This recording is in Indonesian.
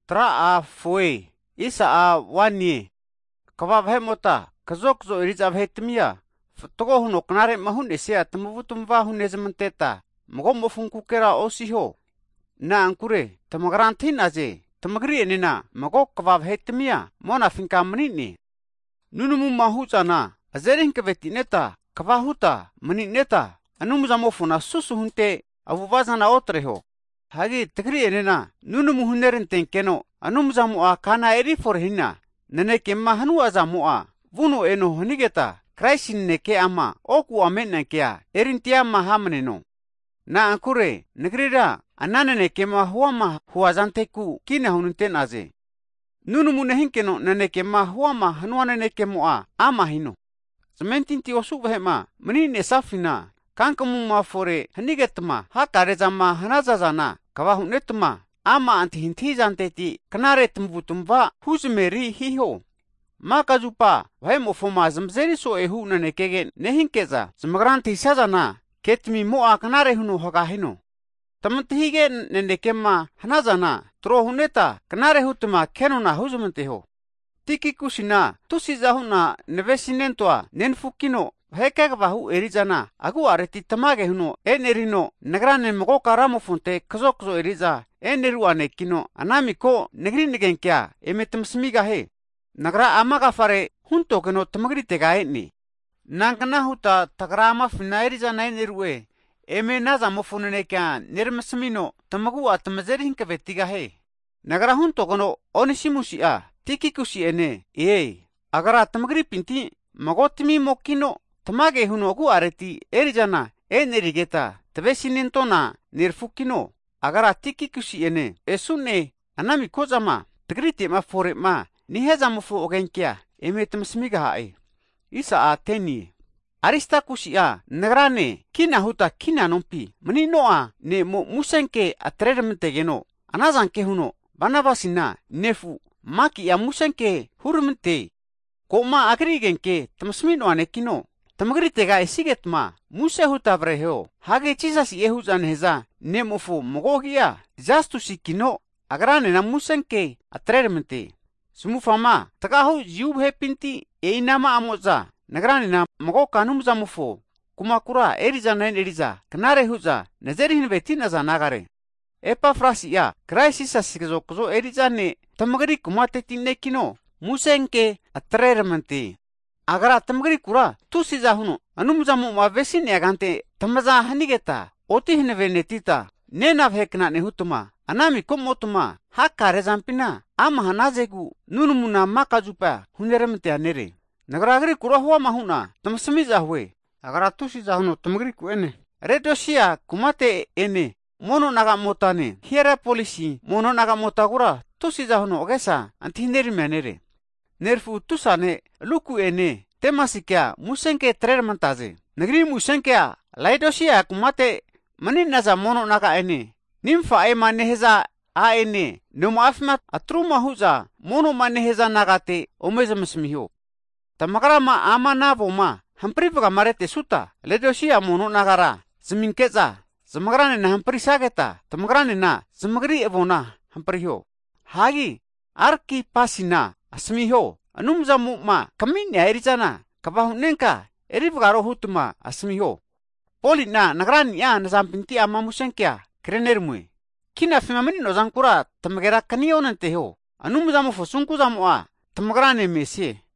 tra a foi, isa a wani. Kava mota, kazokzo iriza vhetimia. Togo huno knare mahun esia tumuvutumva hunezmenteta. Mogomo funkukera osiho. Na ankure, tamagrantin aje. Tamagri enina, mago kava vhetimia. Mona finka menini. Nunumu mahuza na. Azerin kevetineta. Kava huta, menineta. Anumuzamofuna susu hunte. Avuvazana otreho. Hagi tegri enina. Nunumu hunerenten keno. Anumuzamua kana eri forhina. Nene kemma hanu azamua. Vuno eno honigeta. Kraisin neke ama. Oku amena kea. Erintia mahameneno. Na ankure. Negrira. Ananene kema huama huazanteku. Kina hununten aze. Nunumu nehinkeno nene kema huama hanuanene kemoa. Ama hino. Sementinti osuk vahema. Menine safina. Kankamu ma fore hanigetma. Hakarezama hanazazana. Kavahunetma. Ama anti hintizanteti. Kanaretumvutumva. Huzmeri hiho. Makazupa. Vahemo foma zamzeri so ehu nanekege nehinkeza. Zamagranti sazana. Ketmi moa kanare huno hagahino. Tamantihige nenekema hanazana. Trohuneta. Kanare hutuma kenuna huzmanteho. Tiki kusina. Tusizahuna nevesinentoa. Nenfukino. Hekegvahu erizana. Agu areti tamage huno. Enerino. Nagrane mogoka ramofonte. Kazokzo eriza. Eneruane kino. Anamiko. Negrinigenkea. Emetamsmiga he. Nagra amaga fare. Hunto keno tamagrite ni. Nankana huta tagrama fina erizana enerue. Eme naza mofoneneka. Nirmasmino. Tamagu atamazeri hinkavetiga he. Nagra hunto keno onisimusia. Tiki kusi ene. Agara tamagri pinti. Magotimi mokino. Tamage huno gu areti erizana enerigeta tavesinentona nirfukino agara tiki kusi ene esune anami kozama tagrite ma fore ma niheza mufu ogenkia emetamsmiga hae isa a teni arista kusi a nagrane kina huta kina nompi meninoa ne musenke atrermentegeno anazanke huno banabasina nefu maki ya musenke hurmente koma agrigenke tamsmino anekino Tamagrite esigetma muse hutavreheo hage chisas yehuzan heza nemofu mogogia jastu sikino agrane na musenke atrermente sumufama tagahu yubhe pinti einama amoza nagrane na mogo kanumza mufo kumakura eriza eriza kanare huza nazerihin vetina za nagare epa frasi ya kraisisa sikzo eriza ne tamagri kumate tinekino musenke atrermente Agara tamagri kura tusiza huno anumzamu ma vesine agante tamaza hanigeta otihne venetita nena vhekna nehutuma anami komotuma hakare zampina ama hanazegu nunumuna makajupa huneremte anere nagragri kura huwa mahuna tamasmiza huwe agara tusiza huno tamagri ku ene redosia kumate ene mono naga motane hiera polisi mono naga motagura tusiza huno ogesa antineri menere Nerfu tusane luku ene temasikia musenke trermantaze. Negri musenkia laidosia kumate maninaza mono naga ene. Nimfa e maneheza a ene. Nomo afmat atruma huza mono maneheza nagate omezamsmiho. Tamagrama ama naboma hamprivaga marete suta. Laidosia mono nagara ziminkeza. Zamagrane na hamprisageta. Tamagrane na zamagri evona hampriho. Hagi arki pasina. Asmiho, anumzamu ma, kamin ya erizana, kabahunenka, erivgaro hutuma, asmiho. Poli na, nagrani ya, nazampinti ama musenkia, krenermue. Kina fimamini no zankura, tamagera kanionanteho, anumzamu fosunkuzamu a, tamagrane mesie.